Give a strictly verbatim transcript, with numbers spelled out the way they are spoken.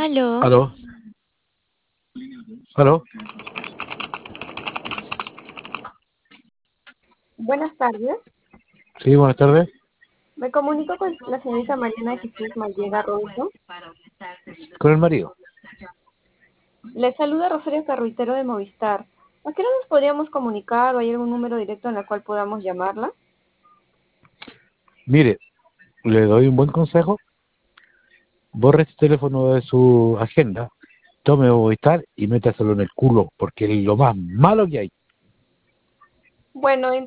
Aló. Aló, aló. Buenas tardes. Sí, buenas tardes. Me comunico con la señorita Mariana de Jesús Mallega Robinson. Con el marido. Le saluda Rosario Carruitero de Movistar. ¿A qué hora nos podríamos comunicar o hay algún número directo en el cual podamos llamarla? Mire, le doy un buen consejo. Borre este teléfono de su agenda, tome Movistar y métaselo en el culo, porque es lo más malo que hay. Bueno,